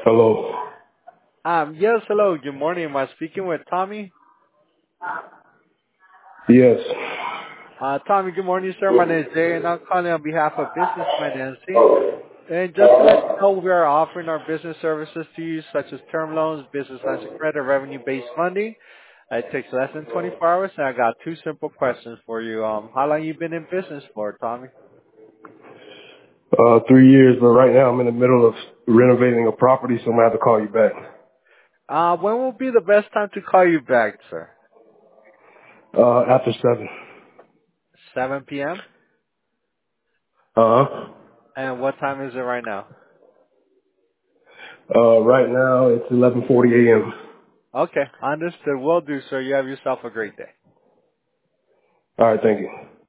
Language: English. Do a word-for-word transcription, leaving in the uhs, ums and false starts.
Hello. Um, yes, hello. Good morning. Am I speaking with Tommy? Yes. Uh, Tommy, good morning, sir. My name is Jay, and I'm calling on behalf of Business Financing. And just to let you know, we are offering our business services to you, such as term loans, business lines of credit, revenue-based funding. Uh, It takes less than twenty-four hours, and I got two simple questions for you. Um, how long you been in business for, Tommy? Uh, three years, but right now I'm in the middle of renovating a property, so I'm gonna have to call you back. Uh, when will be the best time to call you back, sir? Uh, after seven. seven p.m.? Uh huh. And what time is it right now? Uh, right now it's eleven forty a.m. Okay, understood. Will do, sir. You have yourself a great day. All right, thank you.